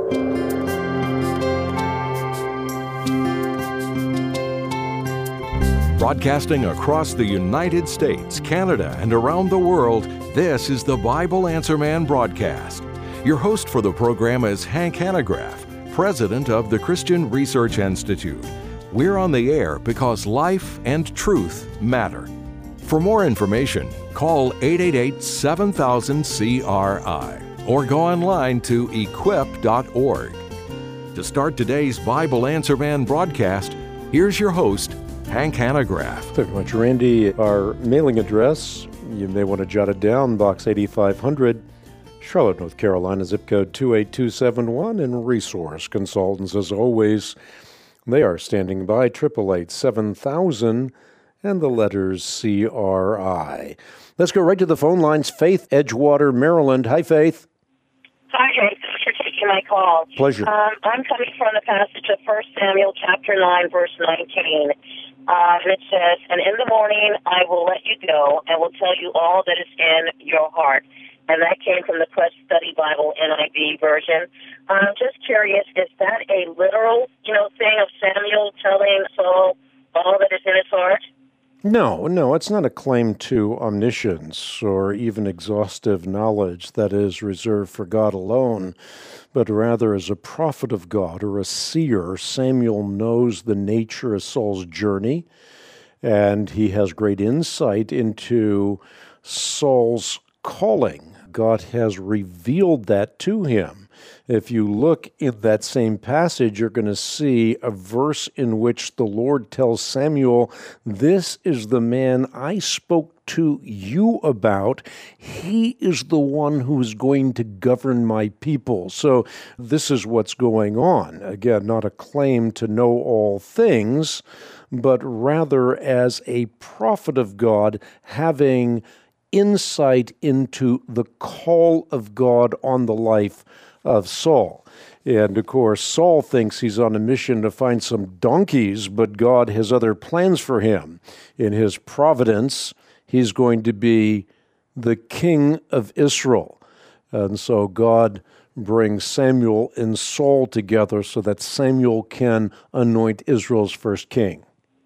Broadcasting across the United States, Canada, and around the world, this is the Bible Answer Man broadcast. Your host for the program is Hank Hanegraaff, president of the Christian Research Institute. We're on the air because life and truth matter. For more information, call 888-7000-CRI or go online to equip.org. To start today's Bible Answer Man broadcast, here's your host, Hank Hanegraaff. Thank you very much, Randy. Our mailing address, you may want to jot it down, Box 8500, Charlotte, North Carolina, zip code 28271, and resource consultants, as always, they are standing by, 888-7000, and the letters CRI. Let's go right to the phone lines. Faith, Edgewater, Maryland. Hi, Faith. Hi, Hank. Thanks for taking my call. Pleasure. I'm coming from the passage of 1 Samuel chapter 9, verse 19. And it says, "And in the morning I will let you go and will tell you all that is in your heart." And that came from the Quest Study Bible NIV version. I'm just curious, is that a literal, thing of Samuel telling Saul all that is in his heart? No, it's not a claim to omniscience or even exhaustive knowledge that is reserved for God alone, but rather as a prophet of God or a seer, Samuel knows the nature of Saul's journey, and he has great insight into Saul's calling. God has revealed that to him. If you look in that same passage, you're going to see a verse in which the Lord tells Samuel, "This is the man I spoke to you about. He is the one who is going to govern my people." So this is what's going on. Again, not a claim to know all things, but rather as a prophet of God having insight into the call of God on the life of Saul. And of course, Saul thinks he's on a mission to find some donkeys, but God has other plans for him. In his providence, he's going to be the king of Israel. And so God brings Samuel and Saul together so that Samuel can anoint Israel's first king.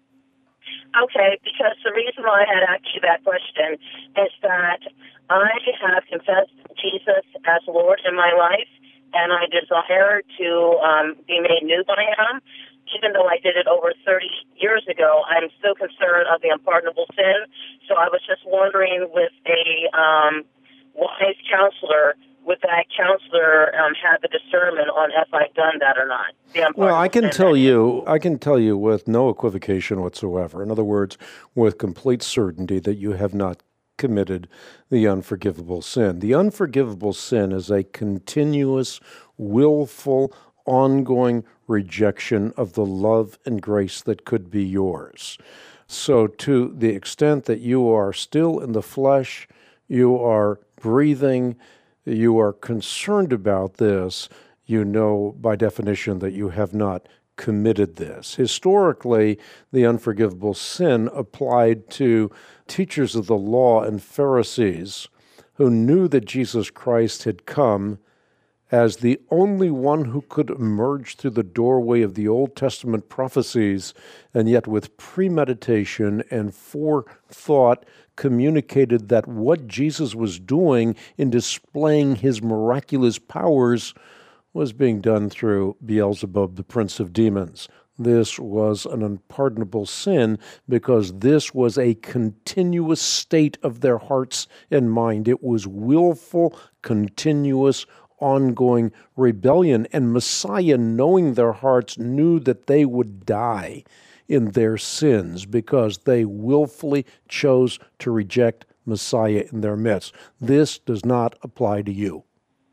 Okay, because the reason why I had asked you that question is that I have confessed Jesus as Lord in my life, and I desire to be made new by Him. Even though I did it over 30 years ago, I'm still concerned of the unpardonable sin. So I was just wondering, with a wise counselor, would that counselor have the discernment on if I've done that or not? Well, I can tell you with no equivocation whatsoever. In other words, with complete certainty that you have not committed the unforgivable sin. The unforgivable sin is a continuous, willful, ongoing rejection of the love and grace that could be yours. So to the extent that you are still in the flesh, you are breathing, you are concerned about this, you know by definition that you have not committed this. Historically, the unforgivable sin applied to teachers of the law and Pharisees who knew that Jesus Christ had come as the only one who could emerge through the doorway of the Old Testament prophecies, and yet with premeditation and forethought communicated that what Jesus was doing in displaying his miraculous powers was being done through Beelzebub, the prince of demons. This was an unpardonable sin because this was a continuous state of their hearts and mind. It was willful, continuous, ongoing rebellion. And Messiah, knowing their hearts, knew that they would die in their sins because they willfully chose to reject Messiah in their midst. This does not apply to you.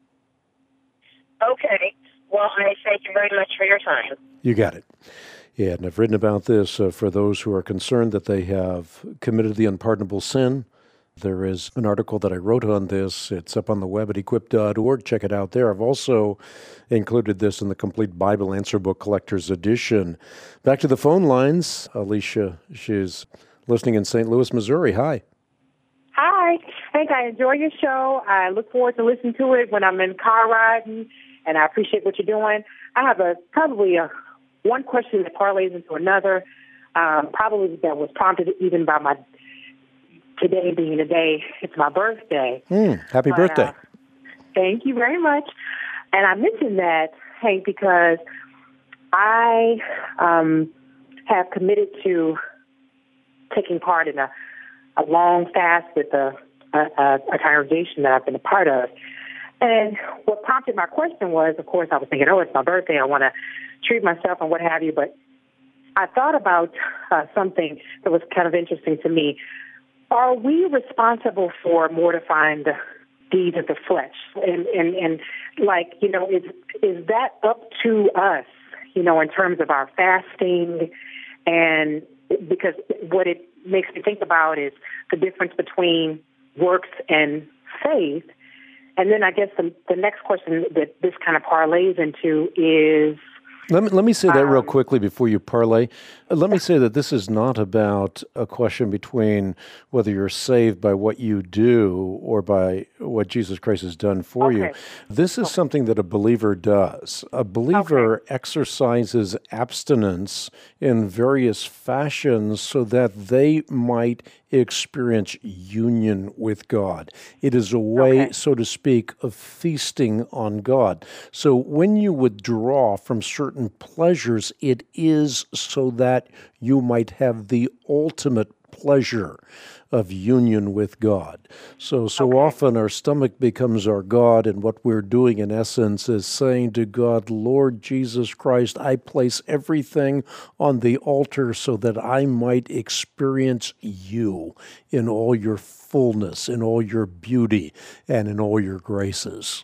Okay. Well, I thank you very much for your time. You got it. Yeah, and I've written about this for those who are concerned that they have committed the unpardonable sin. There is an article that I wrote on this. It's up on the web at equip.org. Check it out there. I've also included this in the Complete Bible Answer Book Collector's Edition. Back to the phone lines. Alicia, she's listening in St. Louis, Missouri. Hi. Hi. Hank, I enjoy your show. I look forward to listening to it when I'm in car riding, and I appreciate what you're doing. I have probably one question that parlays into another, probably that was prompted even by my today being the day. It's my birthday. Happy birthday. Thank you very much. And I mentioned that, Hank, because I have committed to taking part in a long fast with a congregation that I've been a part of. And what prompted my question was, of course, I was thinking, it's my birthday. I want to treat myself and what have you. But I thought about something that was kind of interesting to me. Are we responsible for mortifying the deeds of the flesh? And like, is that up to us, in terms of our fasting? And because what it makes me think about is the difference between works and faith. And then I guess the next question that this kind of parlays into is... Let me say that real quickly before you parlay. Let me say that this is not about a question between whether you're saved by what you do or by what Jesus Christ has done for you. This is something that a believer does. A believer exercises abstinence in various fashions so that they might experience union with God. It is a way, so to speak, of feasting on God. So when you withdraw from certain pleasures, it is so that you might have the ultimate pleasure of union with God. So often our stomach becomes our God, and what we're doing in essence is saying to God, Lord Jesus Christ, I place everything on the altar so that I might experience you in all your fullness, in all your beauty, and in all your graces.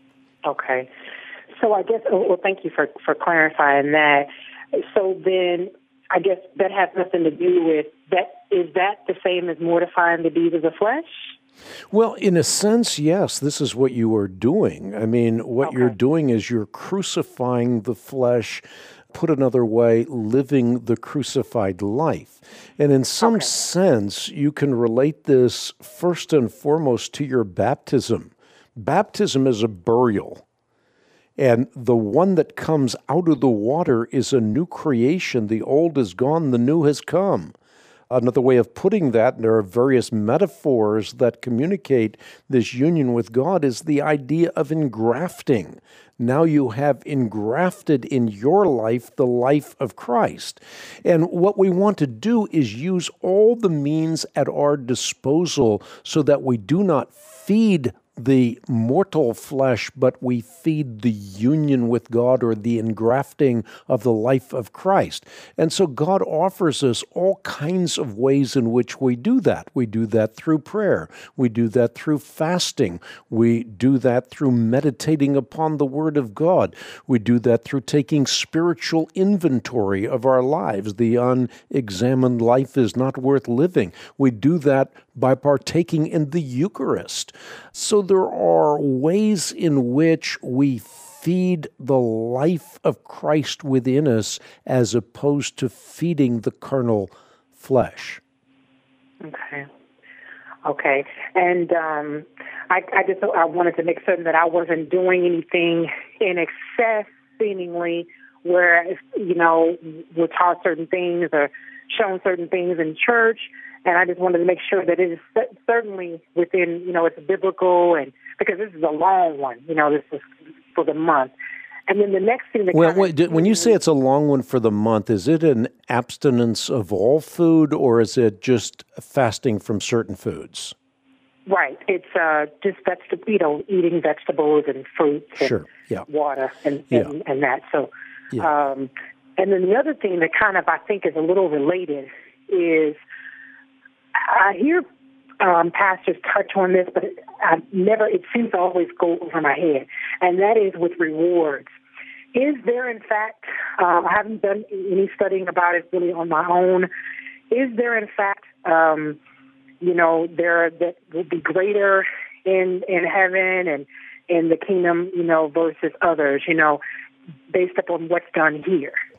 Okay. So I guess, thank you for clarifying that. So then I guess that has nothing to do with that. Is that the same as mortifying the deeds of the flesh? Well, in a sense, yes, this is what you are doing. I mean, what you're doing is you're crucifying the flesh, put another way, living the crucified life. And in some sense, you can relate this first and foremost to your baptism. Baptism is a burial. And the one that comes out of the water is a new creation. The old is gone, the new has come. Another way of putting that, and there are various metaphors that communicate this union with God, is the idea of engrafting. Now you have engrafted in your life the life of Christ. And what we want to do is use all the means at our disposal so that we do not feed the mortal flesh, but we feed the union with God or the engrafting of the life of Christ. And so God offers us all kinds of ways in which we do that. We do that through prayer. We do that through fasting. We do that through meditating upon the Word of God. We do that through taking spiritual inventory of our lives. The unexamined life is not worth living. We do that by partaking in the Eucharist. So there are ways in which we feed the life of Christ within us as opposed to feeding the carnal flesh. Okay. And I wanted to make certain that I wasn't doing anything in excess, seemingly, where, we're taught certain things or shown certain things in church. And I just wanted to make sure that it is certainly within, it's biblical, and because this is a long one, this is for the month. And then the next thing that when you say it's a long one for the month, is it an abstinence of all food, or is it just fasting from certain foods? Right. It's just eating vegetables and fruits and water and that. So, and then the other thing that kind of I think is a little related is I hear pastors touch on this, but it seems to always go over my head, and that is with rewards. Is there, in fact, I haven't done any studying about it really on my own, is there, in fact, there that will be greater in heaven and in the kingdom, versus others, based upon what's done here?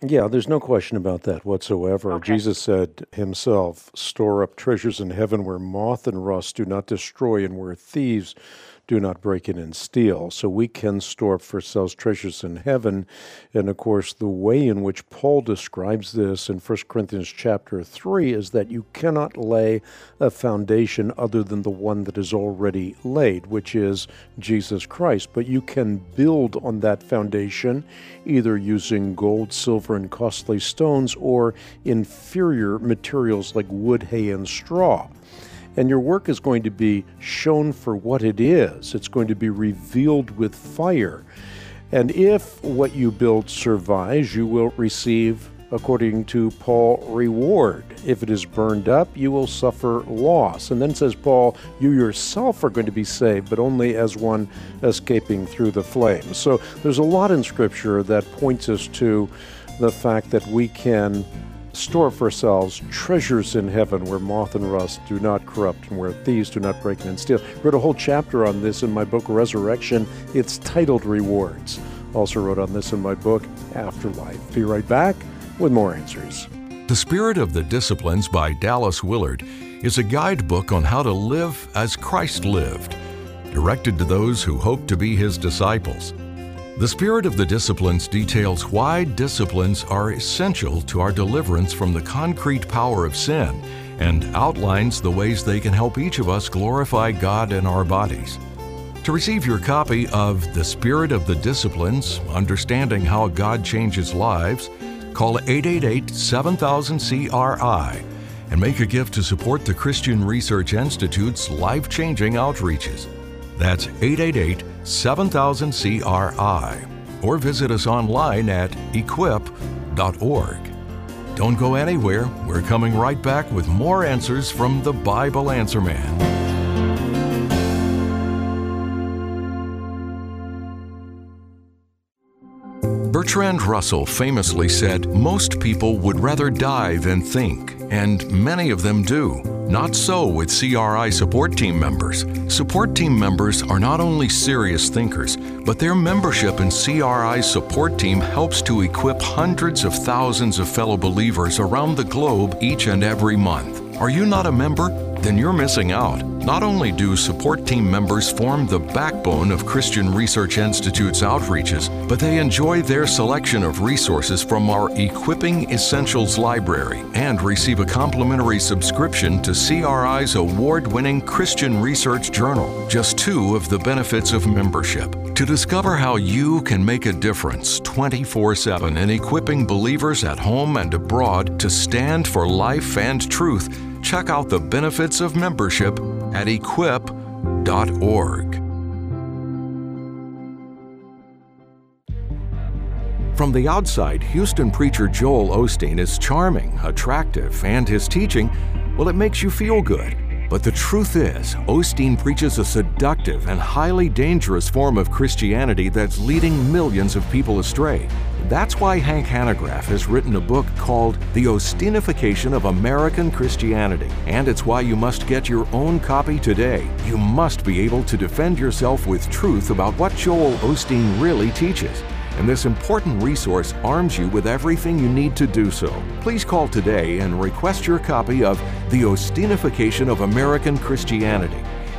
Yeah, there's no question about that whatsoever. Okay. Jesus said himself, store up treasures in heaven where moth and rust do not destroy and where thieves do not break in and steal. So we can store up for ourselves treasures in heaven. And of course, the way in which Paul describes this in 1 Corinthians chapter 3 is that you cannot lay a foundation other than the one that is already laid, which is Jesus Christ. But you can build on that foundation either using gold, silver, and costly stones or inferior materials like wood, hay, and straw. And your work is going to be shown for what it is. It's going to be revealed with fire. And if what you build survives, you will receive, according to Paul, reward. If it is burned up, you will suffer loss. And then says Paul, you yourself are going to be saved, but only as one escaping through the flames. So there's a lot in Scripture that points us to the fact that we can store for ourselves treasures in heaven where moth and rust do not corrupt and where thieves do not break in and steal. I wrote a whole chapter on this in my book, Resurrection. It's titled Rewards. Also wrote on this in my book, Afterlife. Be right back with more answers. The Spirit of the Disciplines by Dallas Willard is a guidebook on how to live as Christ lived, directed to those who hope to be His disciples. The Spirit of the Disciplines details why disciplines are essential to our deliverance from the concrete power of sin and outlines the ways they can help each of us glorify God in our bodies. To receive your copy of The Spirit of the Disciplines, Understanding How God Changes Lives, call 888-7000-CRI and make a gift to support the Christian Research Institute's life-changing outreaches. That's 888-7000-CRI, or visit us online at equip.org. Don't go anywhere. We're coming right back with more answers from the Bible Answer Man. Bertrand Russell famously said, "Most people would rather die than think," and many of them do. Not so with CRI support team members. Support team members are not only serious thinkers, but their membership in CRI's support team helps to equip hundreds of thousands of fellow believers around the globe each and every month. Are you not a member? Then you're missing out. Not only do support team members form the backbone of Christian Research Institute's outreaches, but they enjoy their selection of resources from our Equipping Essentials library and receive a complimentary subscription to CRI's award-winning Christian Research Journal, just two of the benefits of membership. To discover how you can make a difference 24/7 in equipping believers at home and abroad to stand for life and truth, check out the benefits of membership at equip.org. From the outside, Houston preacher Joel Osteen is charming, attractive, and his teaching, well, it makes you feel good. But the truth is, Osteen preaches a seductive and highly dangerous form of Christianity that's leading millions of people astray. That's why Hank Hanegraaff has written a book called The Osteenification of American Christianity. And it's why you must get your own copy today. You must be able to defend yourself with truth about what Joel Osteen really teaches. And this important resource arms you with everything you need to do so. Please call today and request your copy of The Osteenification of American Christianity,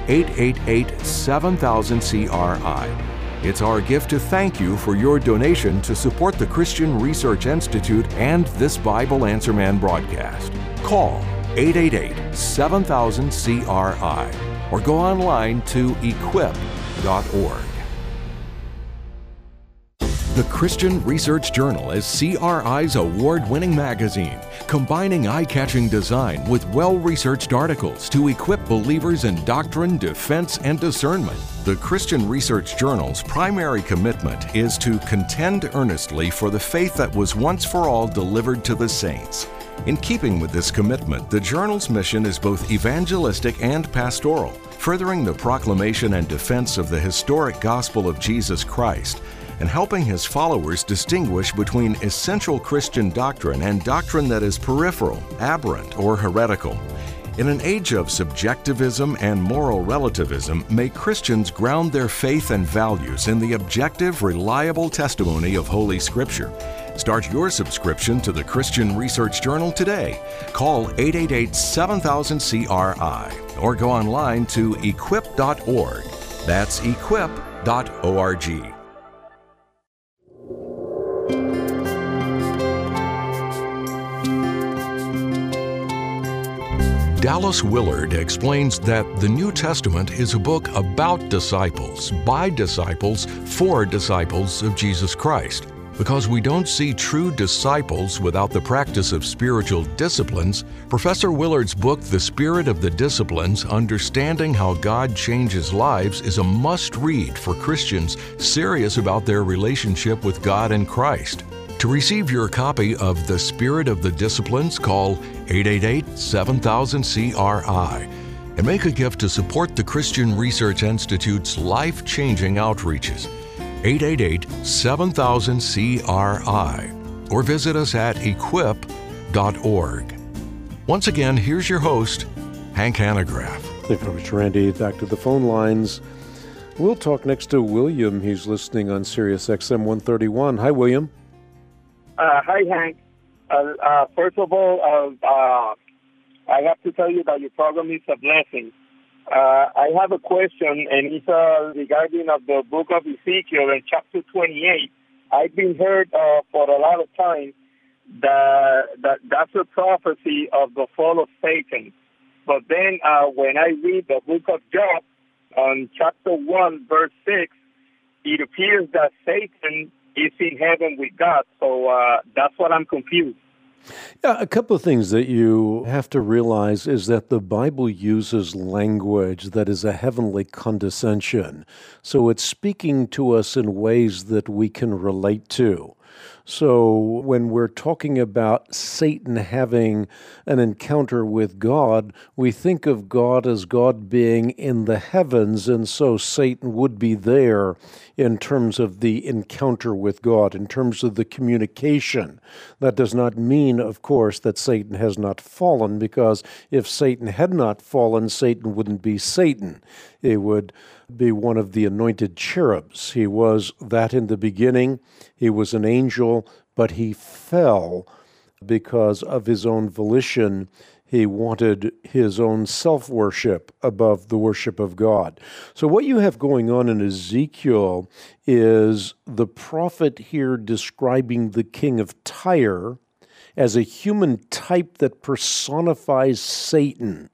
888-7000-CRI. It's our gift to thank you for your donation to support the Christian Research Institute and this Bible Answer Man broadcast. Call 888-7000-CRI or go online to equip.org. The Christian Research Journal is CRI's award-winning magazine, combining eye-catching design with well-researched articles to equip believers in doctrine, defense, and discernment. The Christian Research Journal's primary commitment is to contend earnestly for the faith that was once for all delivered to the saints. In keeping with this commitment, the journal's mission is both evangelistic and pastoral, furthering the proclamation and defense of the historic gospel of Jesus Christ, and helping his followers distinguish between essential Christian doctrine and doctrine that is peripheral, aberrant, or heretical. In an age of subjectivism and moral relativism, may Christians ground their faith and values in the objective, reliable testimony of Holy Scripture. Start your subscription to the Christian Research Journal today. Call 888-7000-CRI or go online to equip.org. That's equip.org. Dallas Willard explains that the New Testament is a book about disciples, by disciples, for disciples of Jesus Christ. Because we don't see true disciples without the practice of spiritual disciplines, Professor Willard's book, The Spirit of the Disciplines, Understanding How God Changes Lives, is a must-read for Christians serious about their relationship with God and Christ. To receive your copy of The Spirit of the Disciplines, call 888-7000-CRI and make a gift to support the Christian Research Institute's life-changing outreaches. 888-7000-CRI or visit us at equip.org. Once again, here's your host, Hank Hanegraaff. Thank you very much, Randy. Back to the phone lines. We'll talk next to William. He's listening on Sirius XM 131. Hi, William. Hi, Hank. First of all, I have to tell you that your program is a blessing. I have a question, and it's regarding of the book of Ezekiel in chapter 28. I've been heard for a lot of time that's a prophecy of the fall of Satan. But then when I read the book of Job on chapter 1, verse 6, it appears that Satan is in heaven with God. So that's what I'm confused. Yeah, a couple of things that you have to realize is that the Bible uses language that is a heavenly condescension. So it's speaking to us in ways that we can relate to. So when we're talking about Satan having an encounter with God, we think of God as God being in the heavens, and so Satan would be there in terms of the encounter with God, in terms of the communication. That does not mean, of course, that Satan has not fallen, because if Satan had not fallen, Satan wouldn't be Satan. He would be one of the anointed cherubs. He was that in the beginning. He was an angel, but he fell because of his own volition. He wanted his own self-worship above the worship of God. So what you have going on in Ezekiel is the prophet here describing the king of Tyre as a human type that personifies Satan.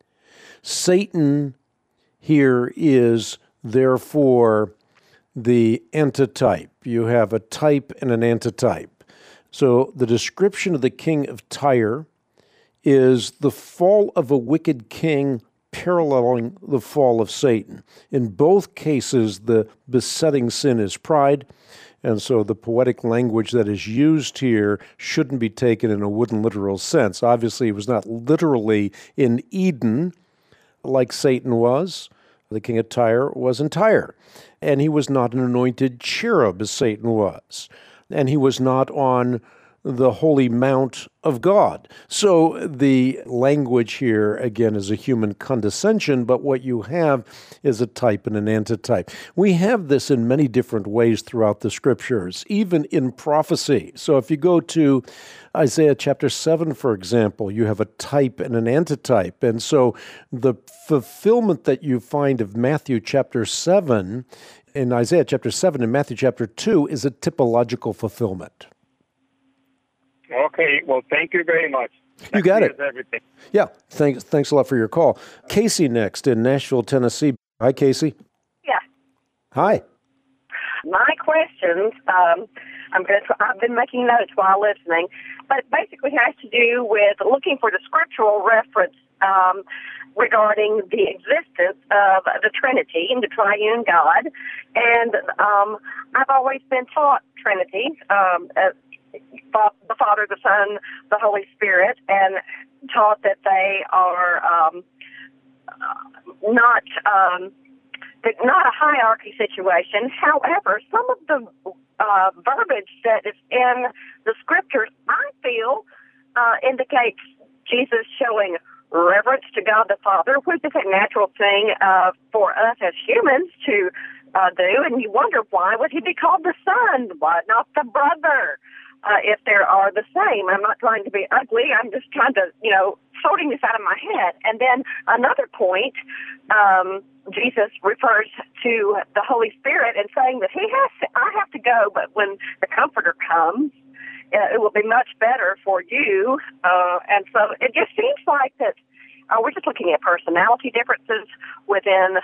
Satan here is, therefore, the antitype. You have a type and an antitype. So the description of the king of Tyre is the fall of a wicked king paralleling the fall of Satan. In both cases, the besetting sin is pride, and so the poetic language that is used here shouldn't be taken in a wooden literal sense. Obviously, it was not literally in Eden like Satan was. The king of Tyre was in Tyre, and he was not an anointed cherub as Satan was, and he was not on the holy mount of God. So the language here, again, is a human condescension, but what you have is a type and an antitype. We have this in many different ways throughout the Scriptures, even in prophecy. So if you go to Isaiah chapter 7, for example, you have a type and an antitype. And so the fulfillment that you find of Matthew chapter 7, in Isaiah chapter 7 and Matthew chapter 2 is a typological fulfillment. Okay, well, thank you very much. You got it. Everything. Yeah, thanks a lot for your call. Casey next in Nashville, Tennessee. Hi, Casey. Yeah. Hi. My questions, I've been making notes while listening, but basically has to do with looking for the scriptural reference regarding the existence of the Trinity and the Triune God. And I've always been taught Trinity, the Father, the Son, the Holy Spirit, and taught that they are not a hierarchy situation. However, some of the verbiage that is in the Scriptures, I feel, indicates Jesus showing reverence to God the Father, which is a natural thing for us as humans to do, and you wonder, why would he be called the Son? Why not the brother? if there are the same. I'm not trying to be ugly. I'm just trying to, sorting this out of my head. And then another point, Jesus refers to the Holy Spirit and saying that I have to go, but when the Comforter comes, it will be much better for you. And so it just seems like that we're just looking at personality differences within,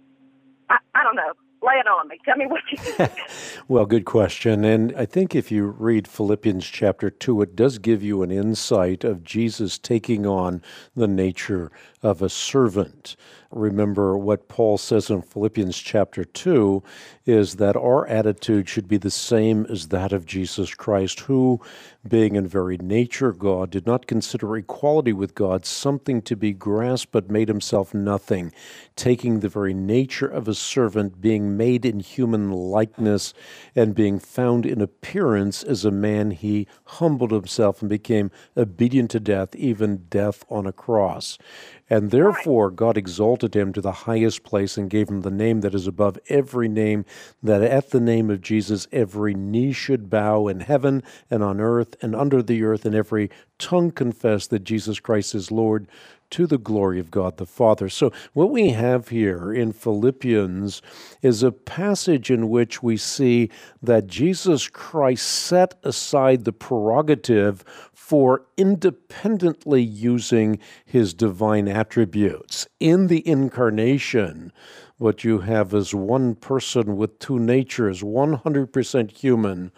I don't know. Lay it on me. Tell me what you think. Well, good question. And I think if you read Philippians chapter 2, it does give you an insight of Jesus taking on the nature of a servant. Remember what Paul says in Philippians chapter 2 is that our attitude should be the same as that of Jesus Christ, who, being in very nature God, did not consider equality with God something to be grasped, but made himself nothing, taking the very nature of a servant, being made in human likeness, and being found in appearance as a man, he humbled himself and became obedient to death, even death on a cross. And therefore, God exalted him to the highest place and gave him the name that is above every name, that at the name of Jesus every knee should bow in heaven and on earth and under the earth, and every tongue confess that Jesus Christ is Lord, to the glory of God the Father. So what we have here in Philippians is a passage in which we see that Jesus Christ set aside the prerogative for independently using his divine attributes. In the incarnation, what you have is one person with two natures, 100% human,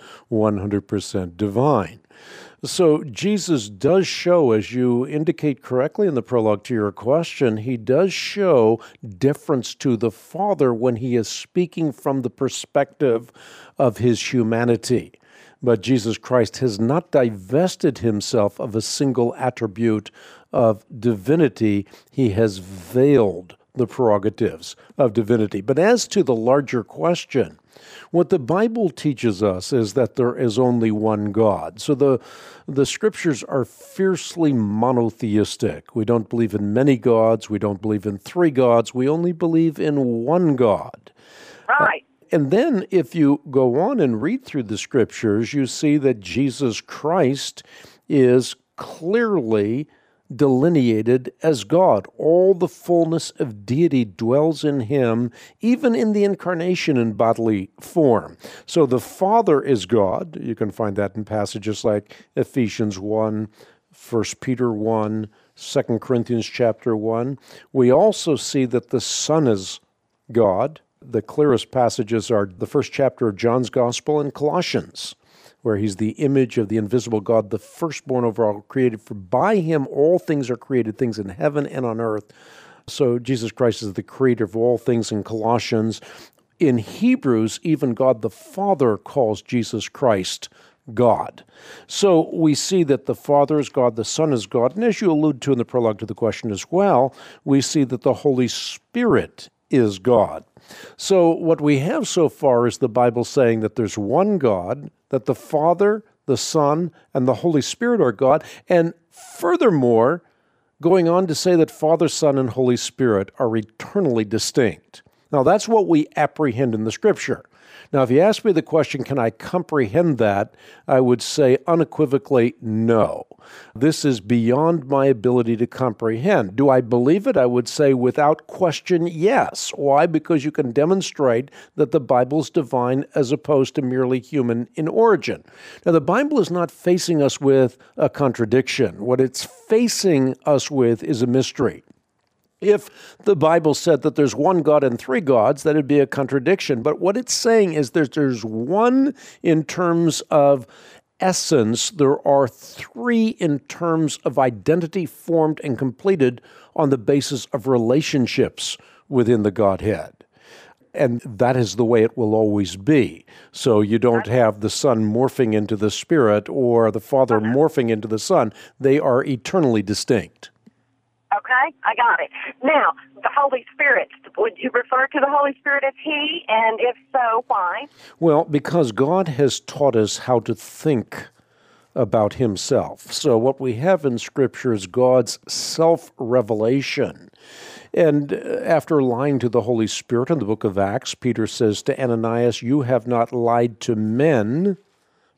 100% divine. So Jesus does show, as you indicate correctly in the prologue to your question, he does show deference to the Father when he is speaking from the perspective of his humanity. But Jesus Christ has not divested himself of a single attribute of divinity. He has veiled the prerogatives of divinity. But as to the larger question, what the Bible teaches us is that there is only one God. So the Scriptures are fiercely monotheistic. We don't believe in many gods. We don't believe in three gods. We only believe in one God. Right. And then if you go on and read through the Scriptures, you see that Jesus Christ is clearly delineated as God. All the fullness of deity dwells in him, even in the incarnation in bodily form. So the Father is God. You can find that in passages like Ephesians 1, 1 Peter 1, 2 Corinthians chapter 1. We also see that the Son is God. The clearest passages are the first chapter of John's Gospel and Colossians, where he's the image of the invisible God, the firstborn over all created. For by him all things are created, things in heaven and on earth. So Jesus Christ is the creator of all things in Colossians. In Hebrews, even God the Father calls Jesus Christ God. So we see that the Father is God, the Son is God, and as you allude to in the prologue to the question as well, we see that the Holy Spirit is God. So what we have so far is the Bible saying that there's one God, that the Father, the Son, and the Holy Spirit are God, and furthermore, going on to say that Father, Son, and Holy Spirit are eternally distinct. Now, that's what we apprehend in the Scripture. Now, if you ask me the question, can I comprehend that? I would say unequivocally, no. This is beyond my ability to comprehend. Do I believe it? I would say without question, yes. Why? Because you can demonstrate that the Bible is divine as opposed to merely human in origin. Now, the Bible is not facing us with a contradiction. What it's facing us with is a mystery. If the Bible said that there's one God and three gods, that would be a contradiction. But what it's saying is there's one in terms of essence. There are three in terms of identity formed and completed on the basis of relationships within the Godhead. And that is the way it will always be. So you don't have the Son morphing into the Spirit or the Father morphing into the Son. They are eternally distinct. Okay, I got it. Now, the Holy Spirit, would you refer to the Holy Spirit as He? And if so, why? Well, because God has taught us how to think about Himself. So what we have in Scripture is God's self-revelation. And after lying to the Holy Spirit in the book of Acts, Peter says to Ananias, "You have not lied to men,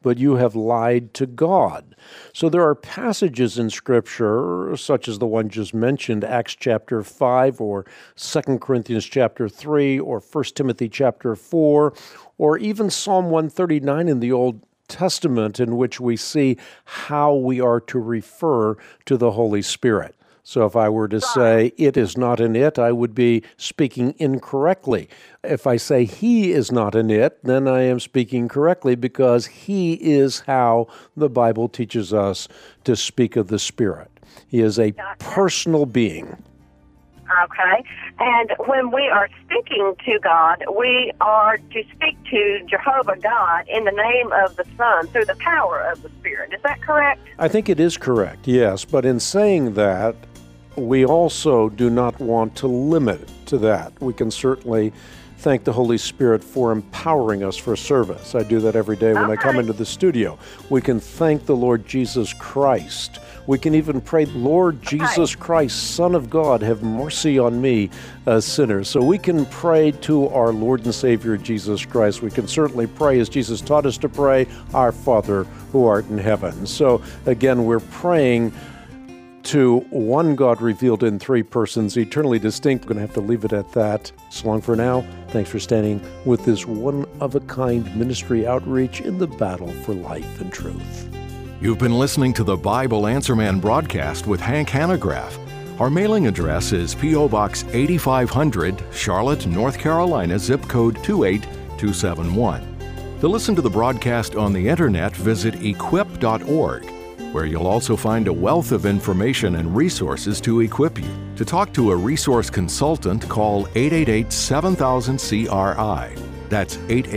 but you have lied to God. So there are passages in Scripture, such as the one just mentioned, Acts chapter 5, or 2 Corinthians chapter 3, or 1 Timothy chapter 4, or even Psalm 139 in the Old Testament, in which we see how we are to refer to the Holy Spirit. So if I were to say, it is not an it, I would be speaking incorrectly. If I say he is not an it, then I am speaking correctly, because he is how the Bible teaches us to speak of the Spirit. He is a personal being. Okay. And when we are speaking to God, we are to speak to Jehovah God in the name of the Son through the power of the Spirit. Is that correct? I think it is correct, yes. But in saying that, we also do not want to limit it to that. We can certainly thank the Holy Spirit for empowering us for service. I do that every day when I come into the studio. We can thank the Lord Jesus Christ. We can even pray, Lord Jesus Christ, Son of God, have mercy on me, a sinner. So we can pray to our Lord and Savior Jesus Christ. We can certainly pray as Jesus taught us to pray, Our Father who art in heaven. So again, we're praying to one God revealed in three persons, eternally distinct. We're going to have to leave it at that. So long for now. Thanks for standing with this one-of-a-kind ministry outreach in the battle for life and truth. You've been listening to the Bible Answer Man broadcast with Hank Hanegraaff. Our mailing address is P.O. Box 8500, Charlotte, North Carolina, zip code 28271. To listen to the broadcast on the internet, visit equip.org, where you'll also find a wealth of information and resources to equip you. To talk to a resource consultant, call 888-7000-CRI. That's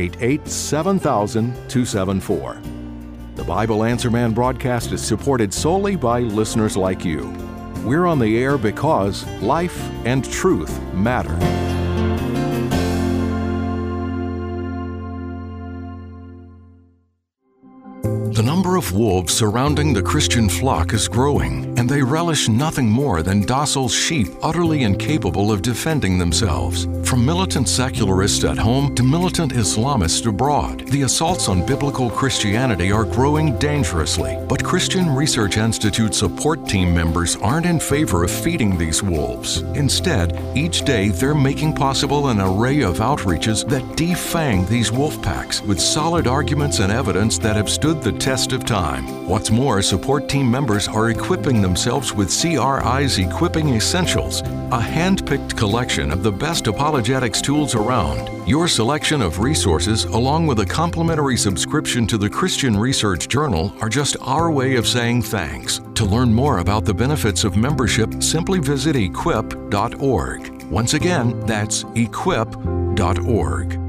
888-7000-274. The Bible Answer Man broadcast is supported solely by listeners like you. We're on the air because life and truth matter. The number of wolves surrounding the Christian flock is growing, and they relish nothing more than docile sheep utterly incapable of defending themselves. From militant secularists at home to militant Islamists abroad, the assaults on biblical Christianity are growing dangerously. But Christian Research Institute support team members aren't in favor of feeding these wolves. Instead, each day they're making possible an array of outreaches that defang these wolf packs with solid arguments and evidence that have stood the test of time. What's more, support team members are equipping themselves with CRI's Equipping Essentials, a hand-picked collection of the best apologetics tools around. Your selection of resources, along with a complimentary subscription to the Christian Research Journal, are just our way of saying thanks. To learn more about the benefits of membership, simply visit equip.org. Once again, that's equip.org.